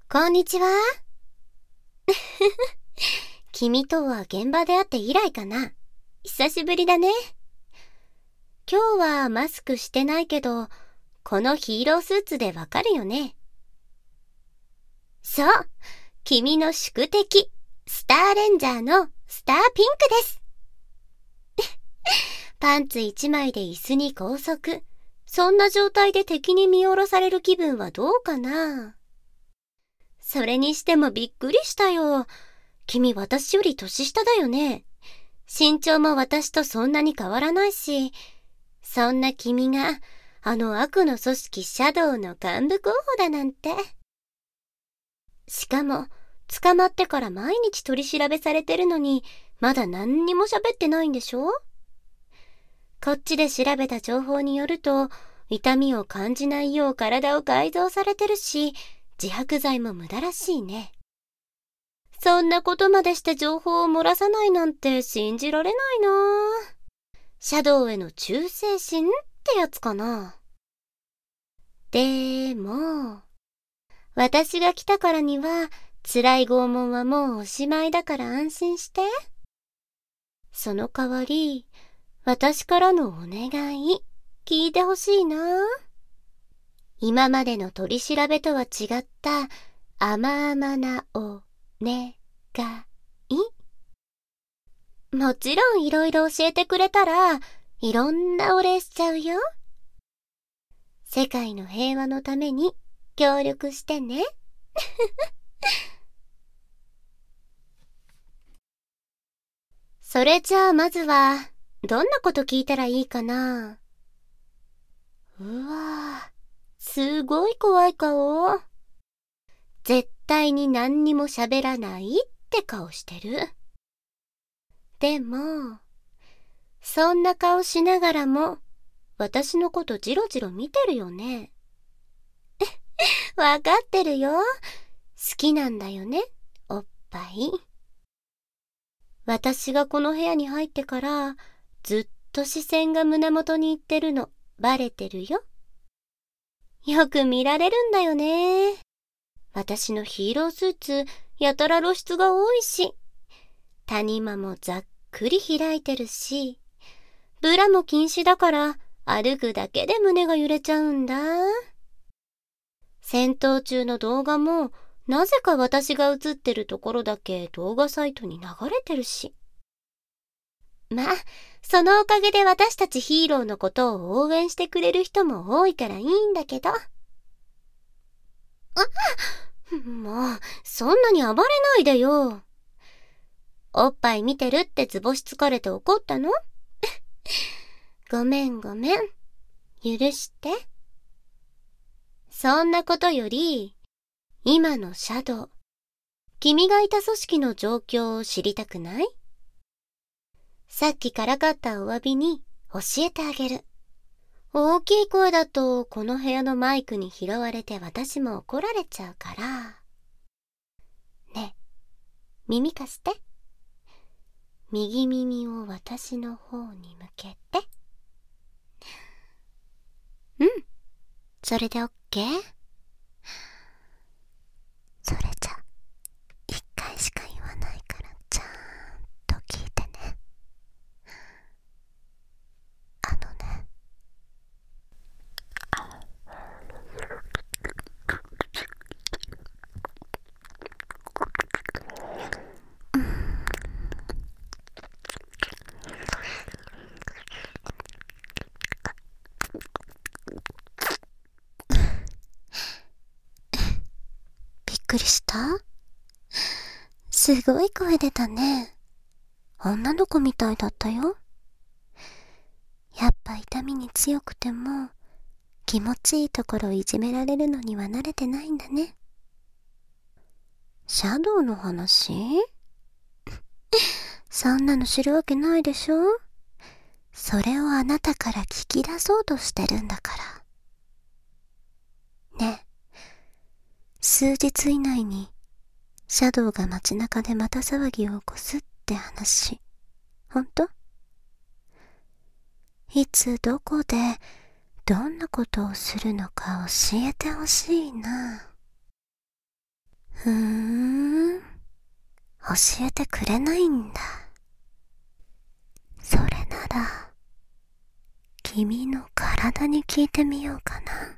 こんにちは。君とは現場で会って以来かな。久しぶりだね。今日はマスクしてないけど、このヒーロースーツでわかるよね。そう、君の宿敵、スターレンジャーのスターピンクです。パンツ一枚で椅子に拘束。そんな状態で敵に見下ろされる気分はどうかな。それにしてもびっくりしたよ。君私より年下だよね。身長も私とそんなに変わらないし、そんな君があの悪の組織シャドウの幹部候補だなんて。しかも捕まってから毎日取り調べされてるのに、まだ何にも喋ってないんでしょ？こっちで調べた情報によると、痛みを感じないよう体を改造されてるし、自白剤も無駄らしいね。そんなことまでして情報を漏らさないなんて信じられないな。シャドウへの忠誠心ってやつかな。でも、私が来たからには辛い拷問はもうおしまいだから安心して。その代わり、私からのお願い、聞いてほしいな。今までの取り調べとは違った甘々なお願い。もちろんいろいろ教えてくれたら、いろんなお礼しちゃうよ。世界の平和のために協力してね。それじゃあまずは、どんなこと聞いたらいいかな。うわぁ、すごい怖い顔。絶対に何にも喋らないって顔してる。でも、そんな顔しながらも、私のことジロジロ見てるよね。わかってるよ。好きなんだよね、おっぱい。私がこの部屋に入ってから、ずっと視線が胸元に行ってるの、バレてるよ。よく見られるんだよね。私のヒーロースーツ、やたら露出が多いし、谷間もざっくり開いてるし、ブラも禁止だから歩くだけで胸が揺れちゃうんだ。戦闘中の動画もなぜか私が映ってるところだけ動画サイトに流れてるし。まあ、そのおかげで私たちヒーローのことを応援してくれる人も多いからいいんだけど。もう、そんなに暴れないでよ。おっぱい見てるって図星つかれて怒ったの？ごめん。許して。そんなことより、今のシャドウ、君がいた組織の状況を知りたくない？さっきからかったお詫びに教えてあげる。大きい声だとこの部屋のマイクに拾われて私も怒られちゃうから。ねえ、耳貸して。右耳を私の方に向けて。うん、それでオッケー。それじゃ、一回しか言わないからちゃんと聞いてね。あのね、びっくりした？すごい声出たね。女の子みたいだったよ。やっぱ痛みに強くても気持ちいいところをいじめられるのには慣れてないんだね。シャドウの話？そんなの知るわけないでしょ。それをあなたから聞き出そうとしてるんだから。ねえ、数日以内にシャドウが街中でまた騒ぎを起こすって話、本当？いつどこでどんなことをするのか教えてほしいな。 教えてくれないんだ。それなら、君の体に聞いてみようかな。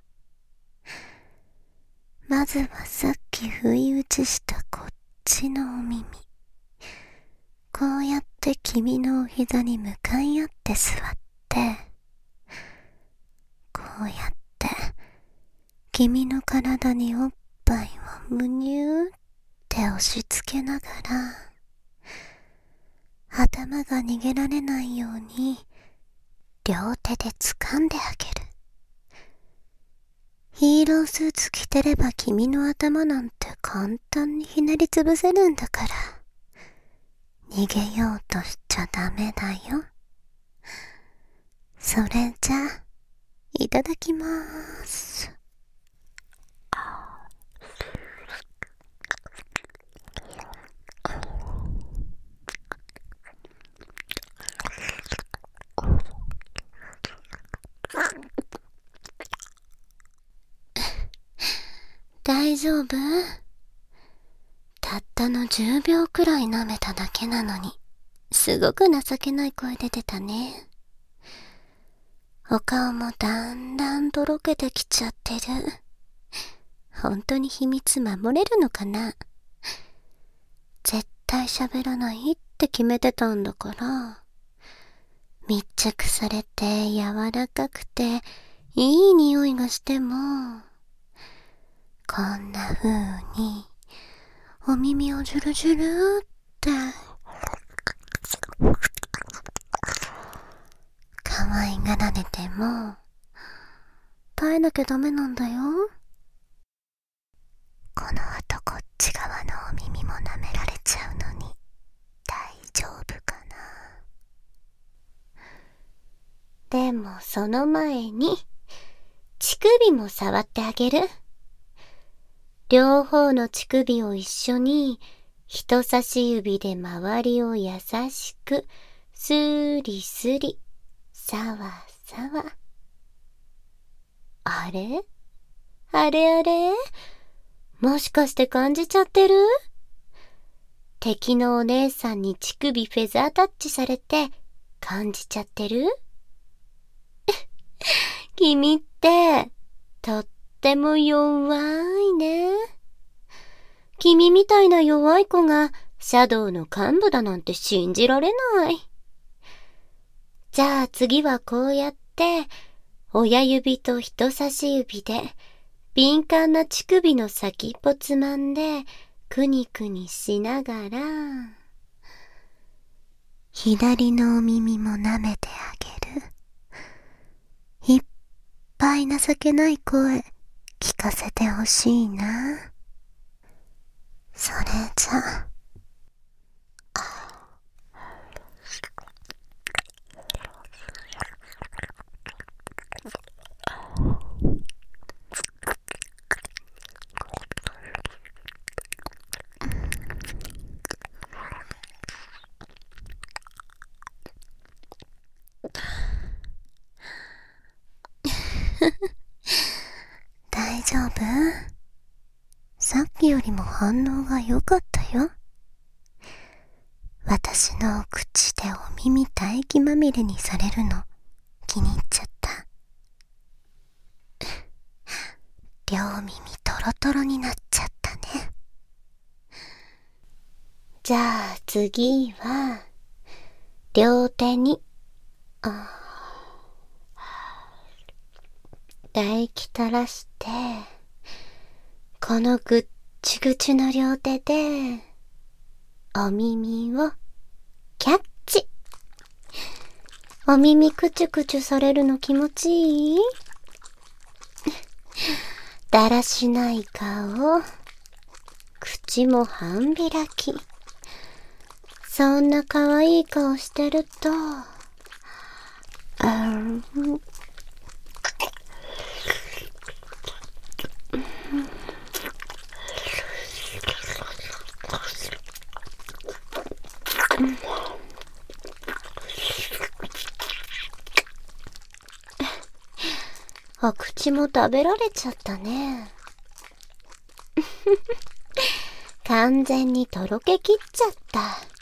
まずはさっき不意打ちしたこっちのお耳。こうやって君のお膝に向かい合って座って、こうやって君の体におっぱいをむにゅーって押し付けながら、頭が逃げられないように両手で掴んであげる。ヒーロースーツ着てれば君の頭なんて簡単にひねりつぶせるんだから、逃げようとしちゃダメだよ。それじゃ、いただきまーす。大丈夫？たったの10秒くらい舐めただけなのに、すごく情けない声出てたね。お顔もだんだんとろけてきちゃってる。本当に秘密守れるのかな？絶対喋らないって決めてたんだから。密着されて柔らかくていい匂いがしても、こんな風にお耳をジュルジュルって可愛がられても耐えなきゃダメなんだよ。この後こっち側のお耳も舐められちゃうのに大丈夫かな。でもその前に乳首も触ってあげる。両方の乳首を一緒に人差し指で周りを優しくスリスリ、さわさわ。あれあれあれ、もしかして感じちゃってる？敵のお姉さんに乳首フェザータッチされて感じちゃってる？君ってとっても弱いね。君みたいな弱い子がシャドウの幹部だなんて信じられない。じゃあ次はこうやって親指と人差し指で敏感な乳首の先っぽつまんでくにくにしながら、左のお耳も舐めてあげる。いっぱい情けない声聞かせてほしいな。それじゃ大丈夫？さっきよりも反応が良かったよ。私のお口でお耳唾液まみれにされるの気に入っちゃった。両耳トロトロになっちゃったね。じゃあ次は両手に唾液垂らして、このぐっちぐちの両手でお耳をキャッチ。お耳くちゅくちゅされるの気持ちいい？だらしない顔、口も半開き。そんな可愛い顔してると、お口も食べられちゃったね。 完全にとろけきっちゃった。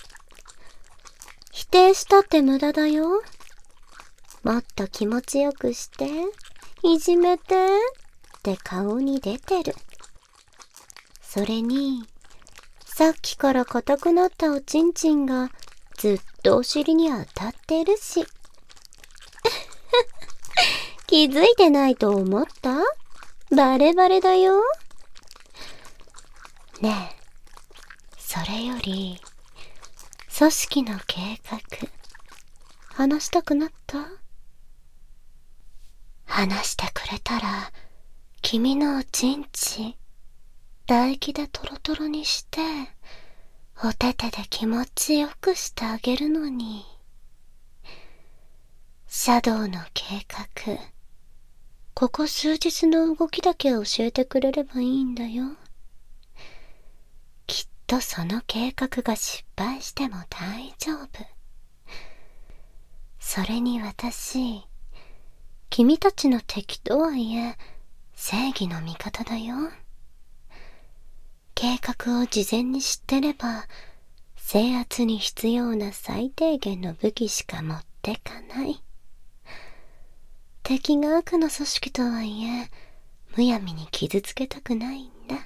否定したって無駄だよ。もっと気持ちよくして、いじめてって顔に出てる。それに、さっきから硬くなったおちんちんがずっとお尻に当たってるし。気づいてないと思った？バレバレだよ。ねえ、それより、組織の計画、話したくなった？話してくれたら、君のおちんち、唾液でトロトロにして、お手手で気持ちよくしてあげるのに。シャドウの計画、ここ数日の動きだけ教えてくれればいいんだよ。きっとその計画が失敗しても大丈夫。それに私、君たちの敵とはいえ、正義の味方だよ。計画を事前に知ってれば、制圧に必要な最低限の武器しか持ってかない。敵が悪の組織とはいえ、むやみに傷つけたくないんだ。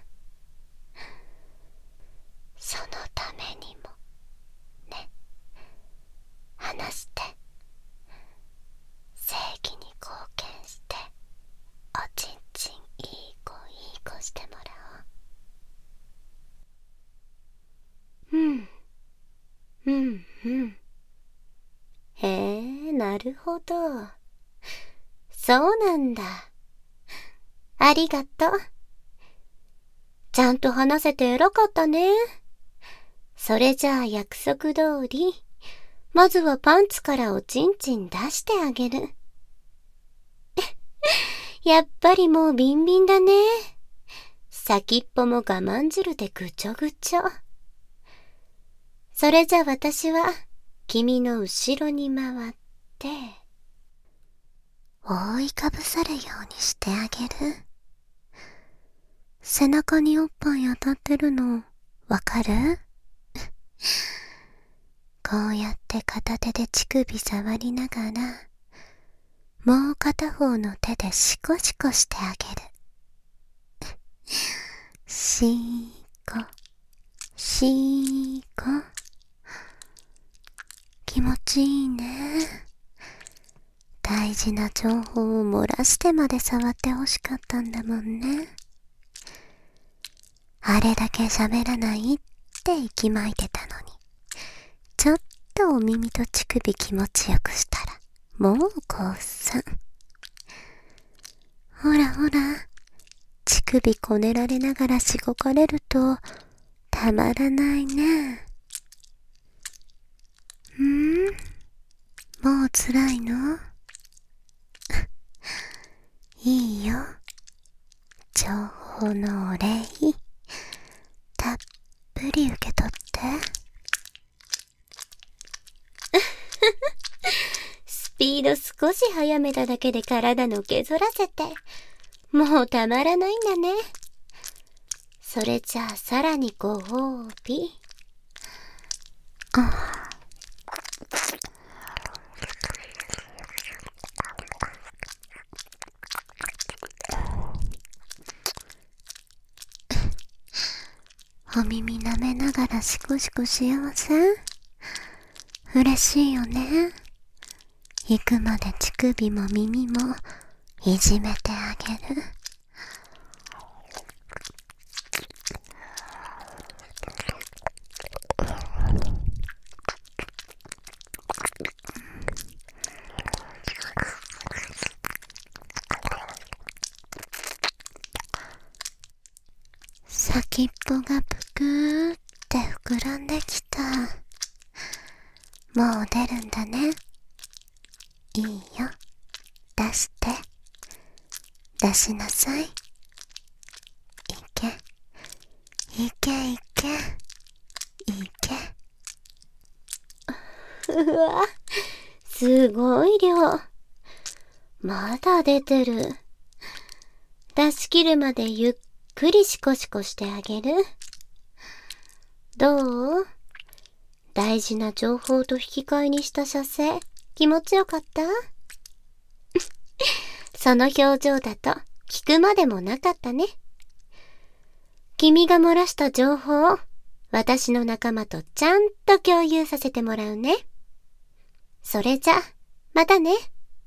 そのためにも、ね。話して。正義に貢献して、おちんちんいい子してもらおう。へえ、なるほど。そうなんだ。ありがとう。ちゃんと話せて偉かったね。それじゃあ約束通り、まずはパンツからおちんちん出してあげる。やっぱりもうビンビンだね。先っぽも我慢汁でぐちょぐちょ。それじゃ私は君の後ろに回って、覆いかぶさるようにしてあげる。背中におっぱい当たってるのわかる？こうやって片手で乳首触りながら、もう片方の手でシコシコしてあげる。シーコ、シーコ。気持ちいいね。大事な情報を漏らしてまで触ってほしかったんだもんね。あれだけ喋らないって息巻いてたのに、ちょっとお耳と乳首気持ちよくしたら、もう降参。ほらほら、乳首こねられながらしごかれると、たまらないね。もう辛いの？いいよ。情報のお礼、たっぷり受け取って。スピード少し速めただけで体のけぞらせて、もうたまらないんだね。それじゃあさらにご褒美。お耳舐めながらシコシコ幸せ？嬉しいよね。行くまで乳首も耳もいじめてあげる。先っぽがぷくーって膨らんできた。もう出るんだね。いいよ。出して。出しなさい。いけ。いけいけ。いけ。うわ、すごい量。まだ出てる。出し切るまでゆっくりシコシコしてあげる。 どう？大事な情報と引き換えにした射精、気持ちよかった？その表情だと聞くまでもなかったね。君が漏らした情報を私の仲間とちゃんと共有させてもらうね。それじゃ、またね。やっ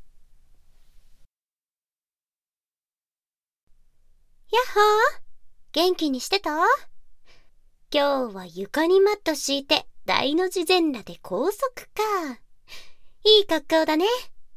ほー、元気にしてた？今日は床にマット敷いて大の字全裸で高速か。いい格好だね。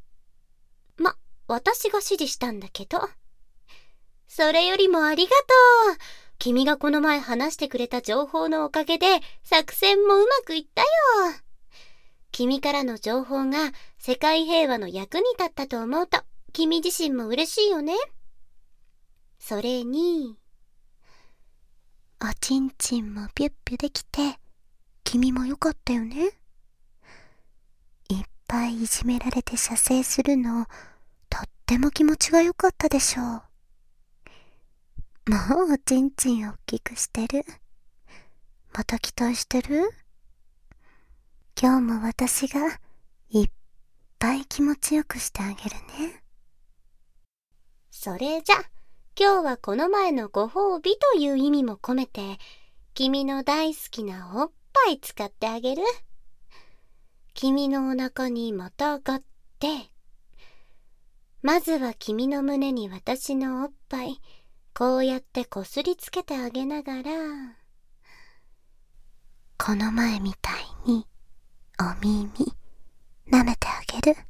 私が指示したんだけど。それよりもありがとう。君がこの前話してくれた情報のおかげで作戦もうまくいったよ。君からの情報が世界平和の役に立ったと思うと、君自身も嬉しいよね。それに、おちんちんもピュッピュできて、君もよかったよね。いっぱいいじめられて射精するの、とっても気持ちが良かったでしょう。もうおちんちん大きくしてる。また期待してる？今日も私がいっぱい気持ちよくしてあげるね。それじゃ、今日はこの前のご褒美という意味も込めて、君の大好きなおっぱい使ってあげる。君のお腹にまたがって、まずは君の胸に私のおっぱい、こうやってこすりつけてあげながら、この前みたいにお耳舐めてあげる。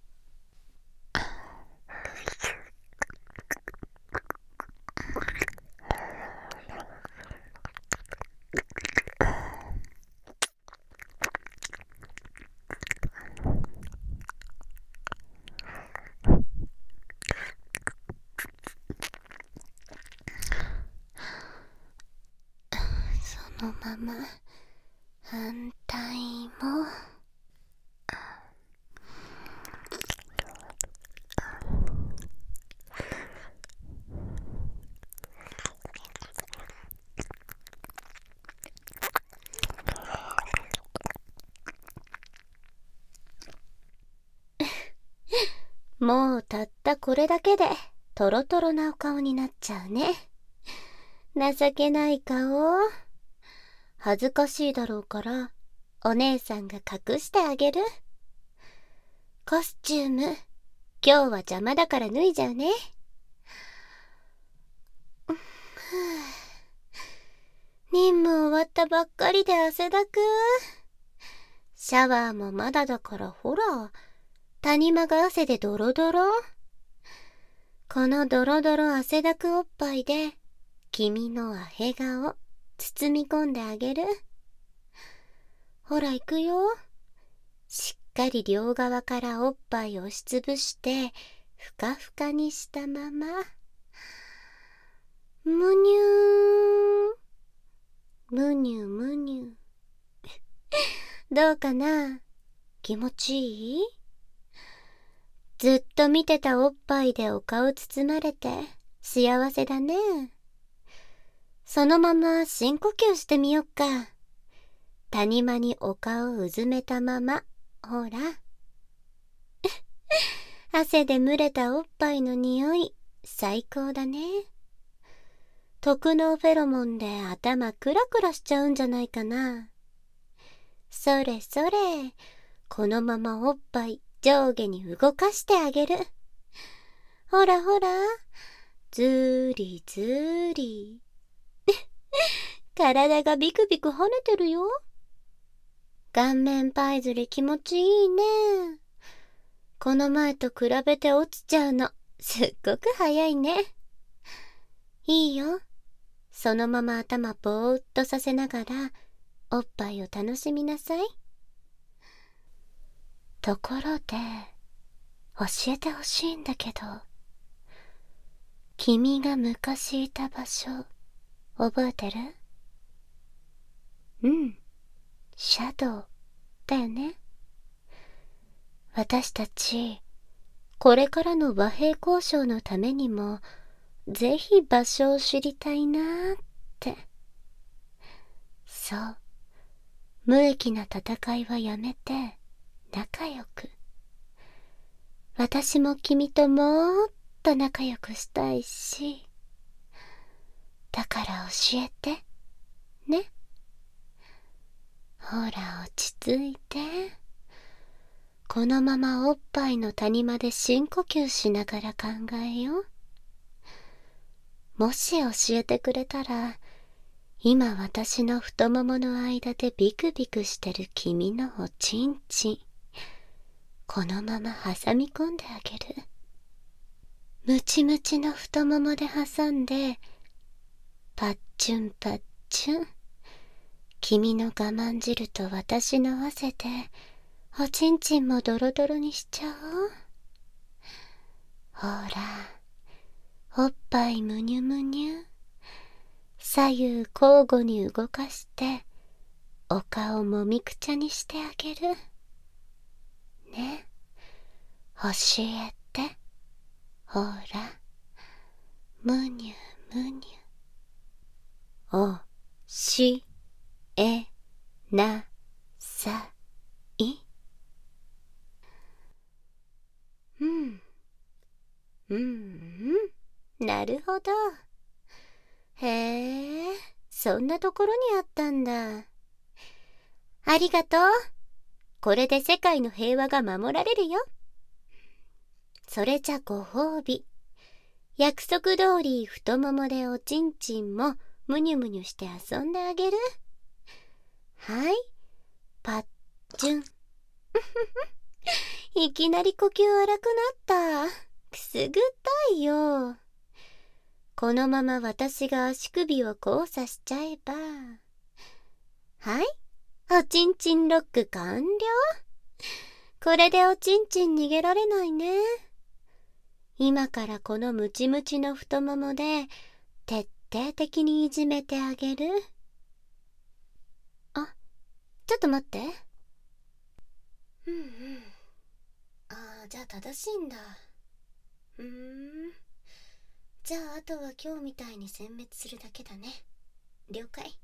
そのまま反対も。もうたったこれだけでトロトロなお顔になっちゃうね。情けない顔。恥ずかしいだろうからお姉さんが隠してあげる。コスチューム、今日は邪魔だから脱いじゃうね。任務終わったばっかりで汗だく。シャワーもまだだからほら、谷間が汗でドロドロ。このドロドロ汗だくおっぱいで君のアヘ顔包み込んであげる。ほら行くよ。しっかり両側からおっぱい押しつぶしてふかふかにしたまま、むにゅーむにゅむにゅ。どうかな？気持ちいい？ずっと見てたおっぱいでお顔包まれて幸せだね。そのまま深呼吸してみよっか。谷間にお顔うずめたまま、ほら。汗で蒸れたおっぱいの匂い、最高だね。特納フェロモンで頭クラクラしちゃうんじゃないかな。それそれ、このままおっぱい上下に動かしてあげる。ほらほら、ずりずり。体がビクビク跳ねてるよ。顔面パイズリ気持ちいいね。この前と比べて落ちちゃうの、すっごく早いね。いいよ。そのまま頭ぼーっとさせながら、おっぱいを楽しみなさい。ところで、教えてほしいんだけど、君が昔いた場所、覚えてる？うん、シャドウだよね。私たち、これからの和平交渉のためにも、ぜひ場所を知りたいなーって。そう、 無益な戦いはやめて仲良く。私も君ともっと仲良くしたいし、だから教えてね。ほら落ち着いて。このままおっぱいの谷間で深呼吸しながら考えよう。もし教えてくれたら、今私の太ももの間でビクビクしてる君のおちんちん、このまま挟み込んであげる。ムチムチの太ももで挟んで、パッチュンパッチュン。君の我慢汁と私の汗で、おちんちんもドロドロにしちゃおう。ほら、おっぱいむにゅむにゅ。左右交互に動かして、お顔もみくちゃにしてあげる。ね、教えて。ほら、むにゅむにゅ。おしえなさい。なるほど。へえ、そんなところにあったんだ。ありがとう。これで世界の平和が守られるよ。それじゃご褒美。約束通り太ももでおちんちんもむにゅむにゅして遊んであげる。はい、パッチュン。いきなり呼吸荒くなった。くすぐったいよ。このまま私が足首を交差しちゃえば。はい、おちんちんロック完了。これでおちんちん逃げられないね。今からこのムチムチの太ももで徹底的にいじめてあげる。あ、ちょっと待って。じゃあ正しいんだ。じゃああとは今日みたいに殲滅するだけだね。了解。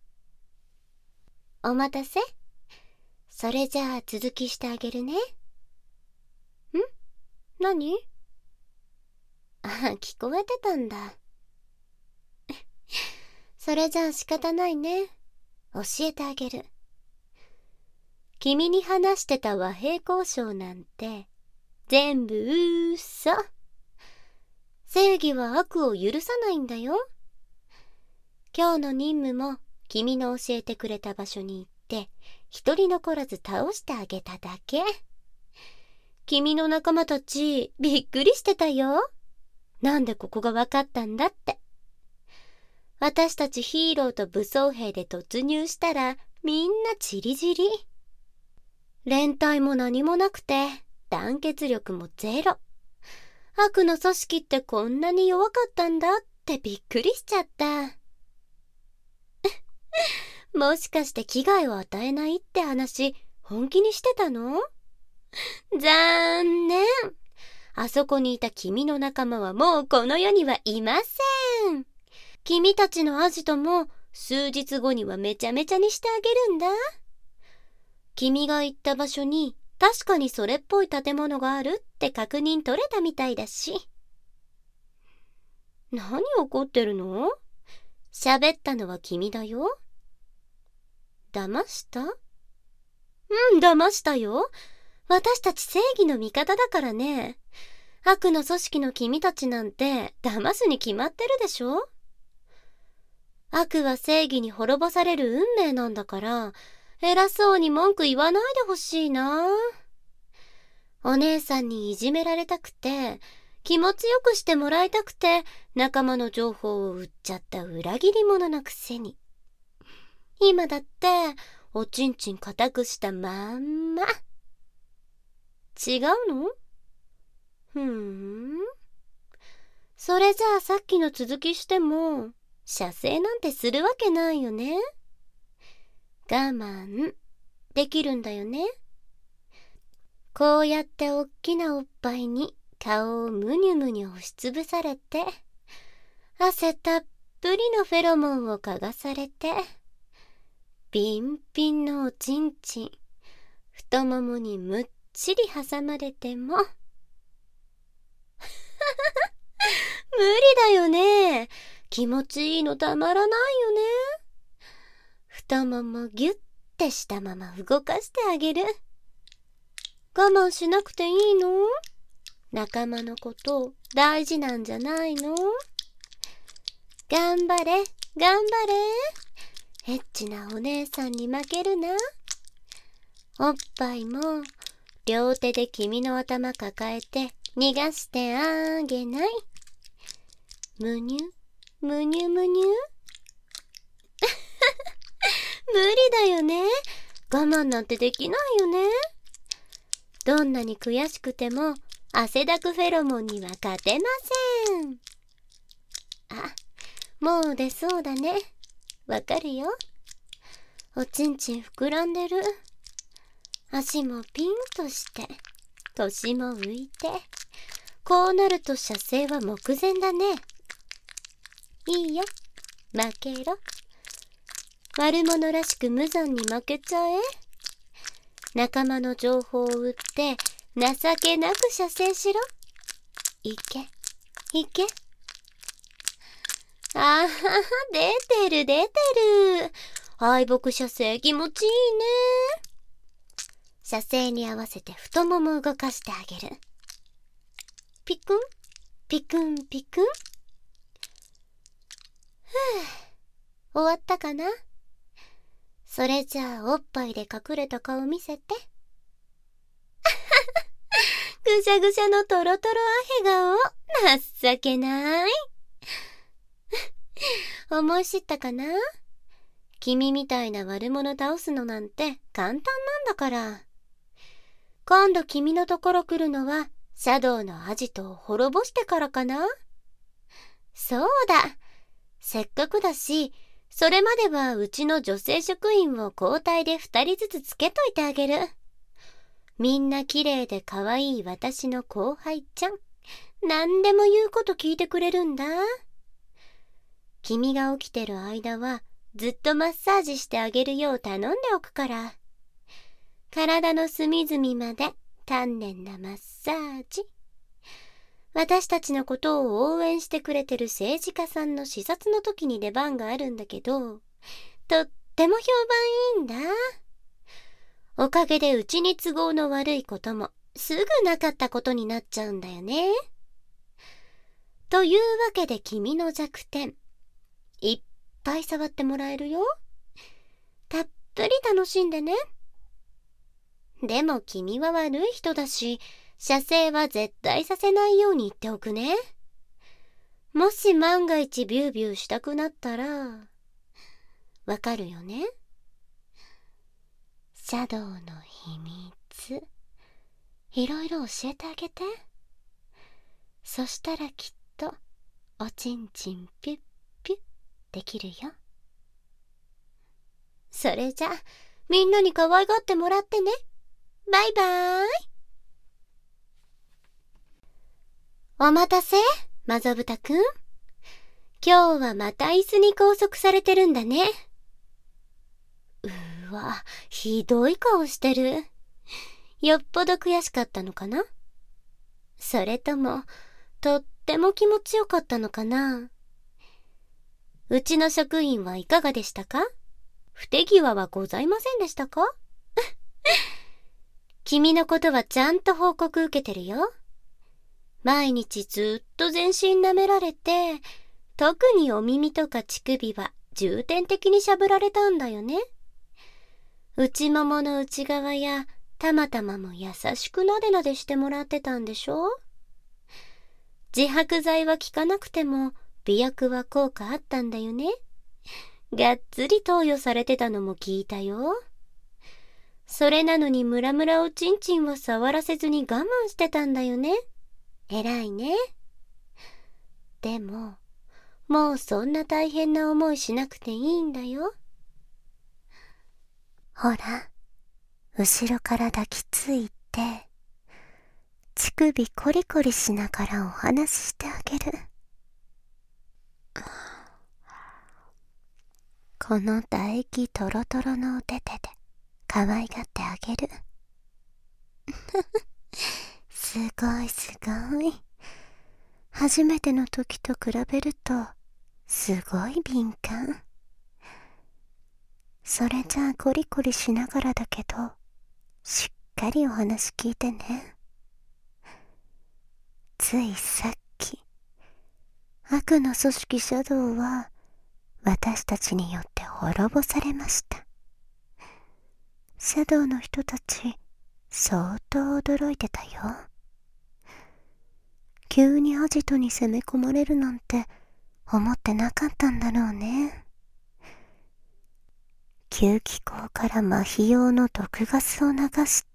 お待たせ。それじゃあ続きしてあげるね。何？聞こえてたんだ。それじゃあ仕方ないね。教えてあげる。君に話してた和平交渉なんて全部嘘。正義は悪を許さないんだよ。今日の任務も君の教えてくれた場所に行って一人残らず倒してあげただけ。君の仲間たちびっくりしてたよ。なんでここが分かったんだって。私たちヒーローと武装兵で突入したらみんなチリジリ。連帯も何もなくて団結力もゼロ。悪の組織ってこんなに弱かったんだってびっくりしちゃった。もしかして危害を与えないって話本気にしてたの？残念。あそこにいた君の仲間はもうこの世にはいません。君たちのアジトも数日後にはめちゃめちゃにしてあげるんだ。君が行った場所に確かにそれっぽい建物があるって確認取れたみたいだし。何怒ってるの？喋ったのは君だよ。騙した？騙したよ。私たち正義の味方だからね。悪の組織の君たちなんて騙すに決まってるでしょ。悪は正義に滅ぼされる運命なんだから、偉そうに文句言わないでほしいな。お姉さんにいじめられたくて、気持ちよくしてもらいたくて、仲間の情報を売っちゃった裏切り者のくせに。今だって、おちんちん固くしたまんま。違うの？それじゃあさっきの続きしても、射精なんてするわけないよね。我慢できるんだよね。こうやっておっきなおっぱいに顔をむにゅむにゅ押しつぶされて、汗たっぷりのフェロモンを嗅がされて、 ピンピンのおちんちん、太ももにむっちり挟まれても無理だよね。気持ちいいのたまらないよね。太ももギュッてしたまま動かしてあげる。我慢しなくていいの？仲間のこと大事なんじゃないの？頑張れ、頑張れ。エッチなお姉さんに負けるな。おっぱいも両手で君の頭抱えて逃がしてあげない。むにゅ、むにゅむにゅ。無理だよね。我慢なんてできないよね。どんなに悔しくても汗だくフェロモンには勝てません。あ、もう出そうだね。わかるよ。おちんちん膨らんでる。足もピンとして腰も浮いて、こうなると射精は目前だね。いいよ、負けろ。悪者らしく無残に負けちゃえ。仲間の情報を売って情けなく射精しろ。いけ、いけ。あはは、出てる出てる。敗北射精気持ちいいね。射精に合わせて太もも動かしてあげる。ピクン、ピクンピクン。終わったかな？それじゃあおっぱいで隠れた顔見せて。ぐしゃぐしゃのトロトロアヘ顔、情けない。思い知ったかな？君みたいな悪者倒すのなんて簡単なんだから。今度君のところ来るのはシャドウのアジトを滅ぼしてからかな？そうだ。せっかくだし、それまではうちの女性職員を交代で2人ずつつけといてあげる。みんな綺麗で可愛い私の後輩ちゃん。何でも言うこと聞いてくれるんだ。君が起きてる間はずっとマッサージしてあげるよう頼んでおくから。体の隅々まで丹念なマッサージ。私たちのことを応援してくれてる政治家さんの視察の時に出番があるんだけど、とっても評判いいんだ。おかげでうちに都合の悪いこともすぐなかったことになっちゃうんだよね。というわけで君の弱点、いっぱい触ってもらえるよ。たっぷり楽しんでね。でも君は悪い人だし、射精は絶対させないように言っておくね。もし万が一ビュービューしたくなったら、わかるよね？シャドウの秘密、いろいろ教えてあげて。そしたらきっとおちんちんピュッピュッできるよ。それじゃみんなに可愛がってもらってね。バイバーイ。お待たせ、マゾブタくん。今日はまた椅子に拘束されてるんだね。うわ、ひどい顔してる。よっぽど悔しかったのかな？それとも、とっても気持ちよかったのかな？うちの職員はいかがでしたか？不手際はございませんでしたか？君のことはちゃんと報告受けてるよ。毎日ずっと全身舐められて、特にお耳とか乳首は重点的にしゃぶられたんだよね。内ももの内側やたまたまも優しくなでなでしてもらってたんでしょ？自白剤は効かなくても媚薬は効果あったんだよね。がっつり投与されてたのも聞いたよ。それなのにムラムラおちんちんは触らせずに我慢してたんだよね。偉いね。でも、もうそんな大変な思いしなくていいんだよ。ほら、後ろから抱きついて、乳首コリコリしながらお話ししてあげる。 この唾液トロトロのお手手で可愛がってあげる。すごいすごい。初めての時と比べるとすごい敏感。それじゃあコリコリしながらだけど、しっかりお話聞いてね。ついさっき、悪の組織シャドウは私たちによって滅ぼされました。シャドウの人たち、相当驚いてたよ。急にアジトに攻め込まれるなんて思ってなかったんだろうね。吸気口から麻痺用の毒ガスを流して、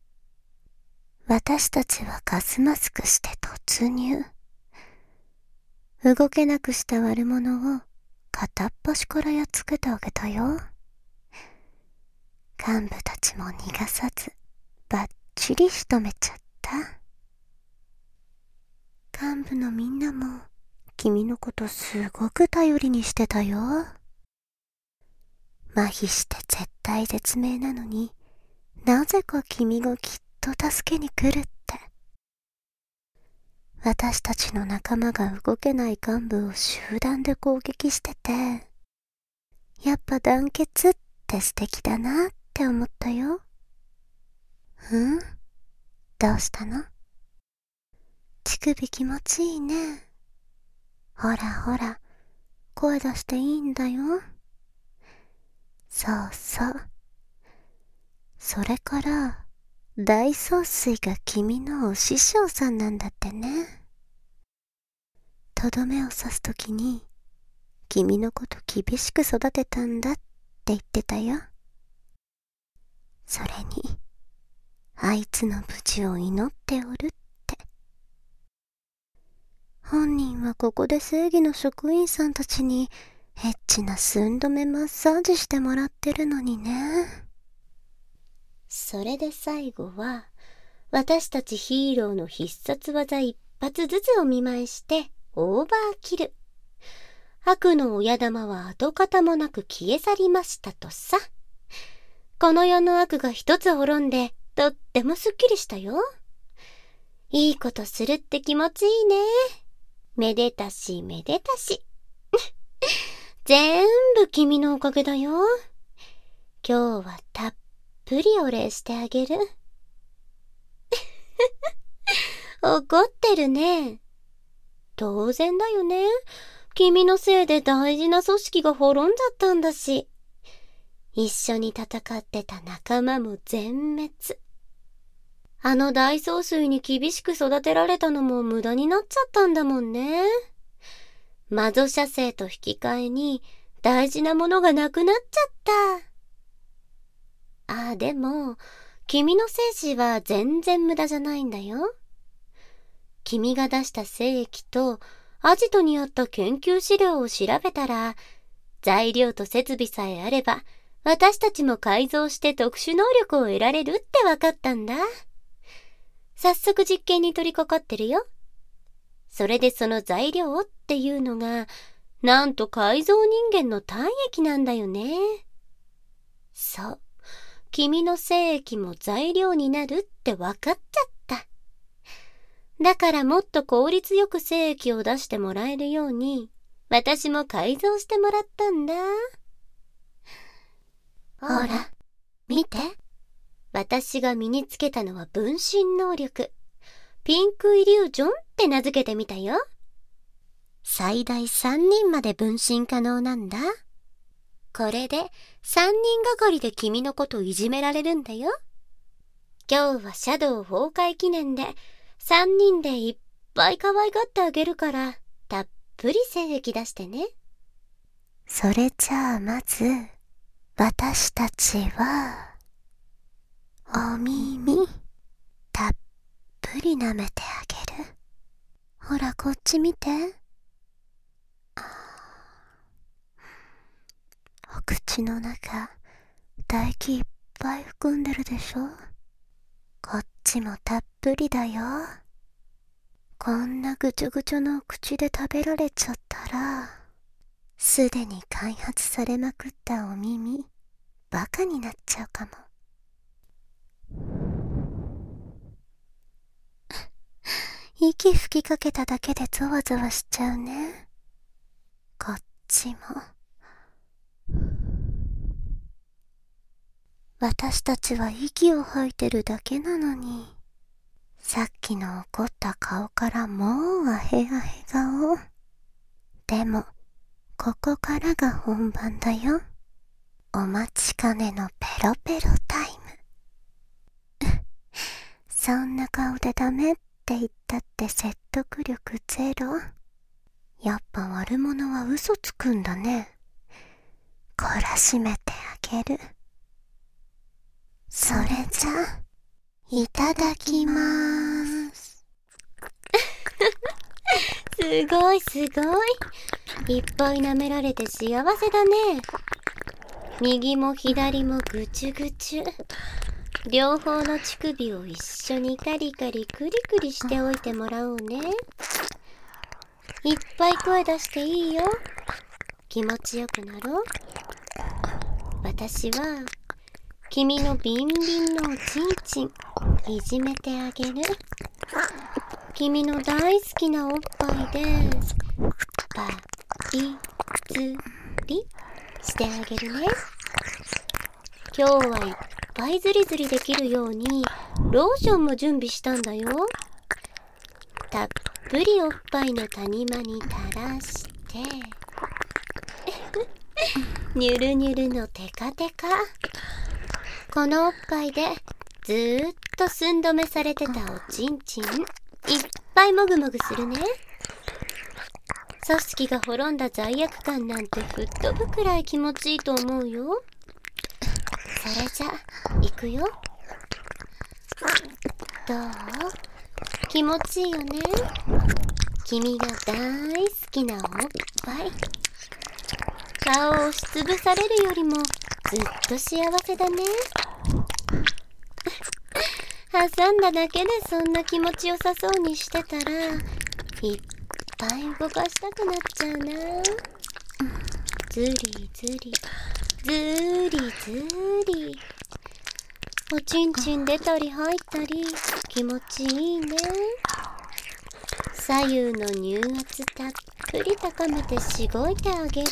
私たちはガスマスクして突入。動けなくした悪者を片っ端からやっつけてあげたよ。幹部たちも逃がさずバッチリ仕留めちゃった。幹部のみんなも君のことすごく頼りにしてたよ。麻痺して絶体絶命なのに、なぜか君がきっと助けに来るって。私たちの仲間が動けない幹部を集団で攻撃してて、やっぱ団結って素敵だなって思ったよ。どうしたの？乳首気持ちいいね。ほらほら、声出していいんだよ。そうそう。それから、大総帥が君のお師匠さんなんだってね。とどめを刺すときに、君のこと厳しく育てたんだって言ってたよ。それに、あいつの無事を祈っておるって。本人はここで正義の職員さんたちにエッチな寸止めマッサージしてもらってるのにね。それで最後は、私たちヒーローの必殺技一発ずつお見舞いしてオーバーキル。悪の親玉は跡形もなく消え去りましたとさ。この世の悪が一つ滅んで、とってもすっきりしたよ。いいことするって気持ちいいね。めでたしめでたし。全部君のおかげだよ。今日はたっぷりお礼してあげる。怒ってるね。当然だよね。君のせいで大事な組織が滅んじゃったんだし。一緒に戦ってた仲間も全滅。あの大総帥に厳しく育てられたのも無駄になっちゃったんだもんね。魔女射精と引き換えに大事なものがなくなっちゃった。でも、君の精子は全然無駄じゃないんだよ。君が出した精液とアジトにあった研究資料を調べたら、材料と設備さえあれば、私たちも改造して特殊能力を得られるってわかったんだ。早速実験に取り掛かってるよ。それでその材料っていうのが、なんと改造人間の体液なんだよね。そう。君の精液も材料になるってわかっちゃった。だからもっと効率よく精液を出してもらえるように、私も改造してもらったんだ。ほら、見て。私が身につけたのは分身能力。ピンクイリュージョンって名付けてみたよ。最大3人まで分身可能なんだ。これで3人がかりで君のこといじめられるんだよ。今日はシャドウ崩壊記念で3人でいっぱい可愛がってあげるから、たっぷり精液出してね。それじゃあまず、私たちは、お耳、たっぷり舐めてあげる。ほらこっち見て。お口の中、唾液いっぱい含んでるでしょ。こっちもたっぷりだよ。こんなぐちょぐちょのお口で食べられちゃったら、 すでに開発されまくったお耳、バカになっちゃうかも。息吹きかけただけでゾワゾワしちゃうね。こっちも。私たちは息を吐いてるだけなのに、さっきの怒った顔からもうアヘアヘ顔。でも、ここからが本番だよ。お待ちかねのペロペロタイム。そんな顔でダメって言ったって説得力ゼロ。やっぱ悪者は嘘つくんだね。懲らしめてあげる。それじゃ、いただきまーす。すごいすごい。いっぱい舐められて幸せだね。右も左もぐちゅぐちゅ。両方の乳首を一緒にカリカリクリクリしておいてもらおうね。いっぱい声出していいよ。気持ちよくなろう。私は君のビンビンのおちんちんいじめてあげる。君の大好きなおっぱいでパイズリしてあげるね。今日はいっぱいズリズリできるようにローションも準備したんだよ。たっぷりおっぱいの谷間に垂らしてニュルニュルのテカテカ。このおっぱいでずーっと寸止めされてたおちんちんいっぱいもぐもぐするね。組織が滅んだ罪悪感なんて吹っ飛ぶくらい気持ちいいと思うよ。それじゃ行くよ。どう？気持ちいいよね。君が大好きなおっぱい。顔を押しつぶされるよりもずっと幸せだね。挟んだだけでそんな気持ちよさそうにしてたらいっぱい動かしたくなっちゃうな。ずりずりずりずり。おちんちん出たり入ったり気持ちいいね。左右の乳圧たっぷり高めてしごいてあげる。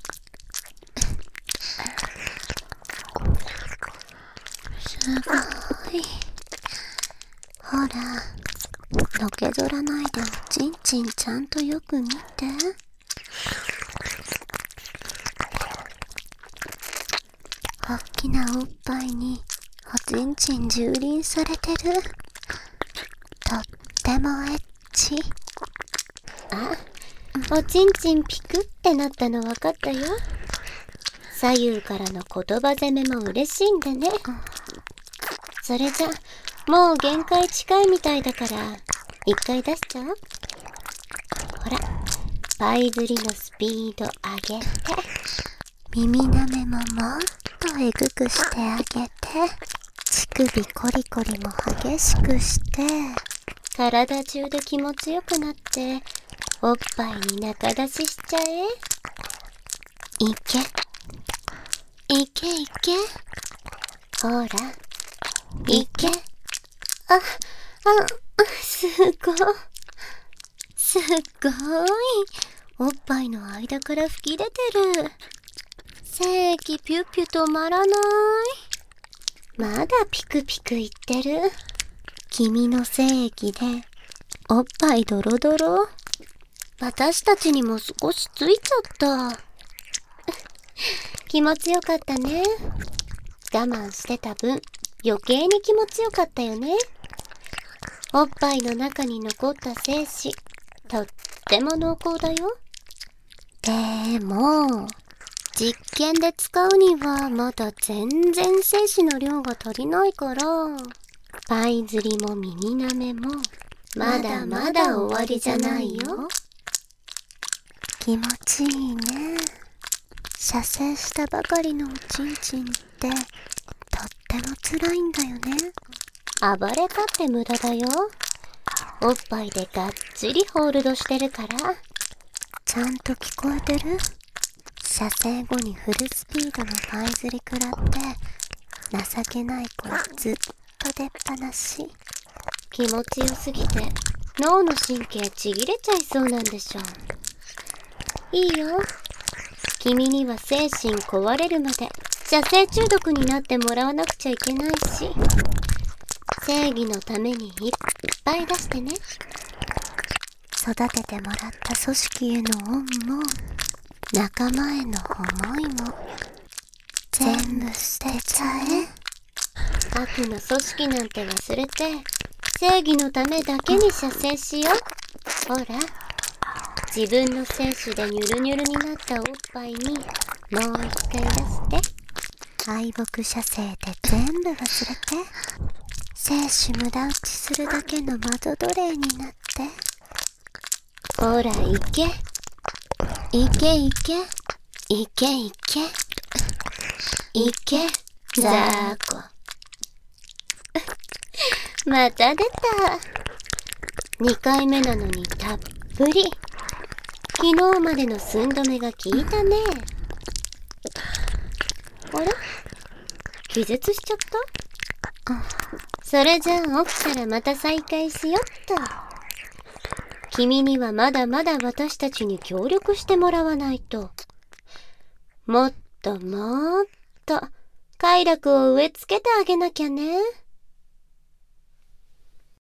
すごい。ほら、のけぞらないでおちんちんちゃんとよく見て。おっきなおっぱいにおちんちん蹂躙されてる。とってもエッチ。あ、おちんちんピクってなったの分かったよ。左右からの言葉攻めも嬉しいんでね。それじゃもう限界近いみたいだから一回出しちゃう。ほら、パイ釣りのスピード上げて、耳舐めももっとえぐくしてあげて、乳首コリコリも激しくして、体中で気持ちよくなっておっぱいに中出ししちゃえ。いけいけいけ。ほらいけ。すごいすごい。おっぱいの間から吹き出てる。精液ピュピュ止まらない。まだピクピクいってる。君の精液でおっぱいドロドロ。私たちにも少しついちゃった。気持ちよかったね。我慢してた分余計に気持ちよかったよね。おっぱいの中に残った精子とっても濃厚だよ。でも実験で使うにはまだ全然精子の量が足りないから、パイ釣りも耳舐めもまだまだ終わりじゃないよ。気持ちいいね。射精したばかりのおちんちんってとっても辛いんだよね。暴れたって無駄だよ。おっぱいでがっちりホールドしてるから。ちゃんと聞こえてる？ 射精後にフルスピードの這いずり食らって情けない子ずっと出っ放し。気持ちよすぎて脳の神経ちぎれちゃいそうなんでしょ。いいよ、君には精神壊れるまで射精中毒になってもらわなくちゃいけないし、正義のためにいっぱい出してね。育ててもらった組織への恩も仲間への思いも全部捨てちゃえ。悪の組織なんて忘れて正義のためだけに射精しよう。ほら、自分の精子でニュルニュルになったおっぱいにもう一回出して。敗北射精で全部忘れて精子無駄打ちするだけの窓奴隷になって。ほら、行け行け行け行け行け行けザーコ。また出た。2回目なのにたっぷり。昨日までの寸止めが効いたね。あれ、気絶しちゃった？それじゃあ起きたらまた再開しよっと。君にはまだまだ私たちに協力してもらわないと。もっともっと快楽を植え付けてあげなきゃね。